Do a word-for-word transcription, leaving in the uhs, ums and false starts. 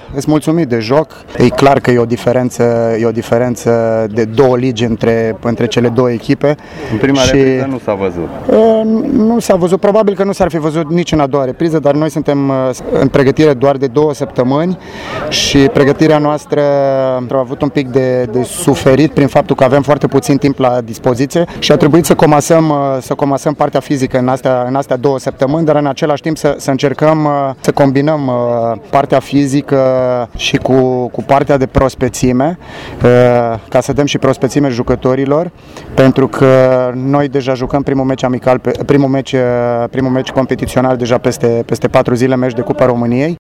sunt mulțumit de joc. E clar că e o diferență, e o diferență de două ligi între, între cele două echipe. În prima și, repriză nu s-a văzut. Nu s-a văzut, probabil că nu s-ar fi văzut nici în a doua repriză, dar noi suntem în pregătire doar de două săptămâni și pregătirea noastră a avut un pic de, de suferit prin faptul că avem foarte puțin timp la dispoziție și a trebuit să comasăm, să comasăm partea fizică în astea, în astea două săptămâni, dar în același timp să, să încercăm să combinăm partea fizică și cu, cu partea de prospețime, ca să dăm și prospețime jucătorilor, pentru că noi deja jucăm primul meci amical, primul meci, primul meci competițional deja peste, peste patru zile, meci de Cupa României.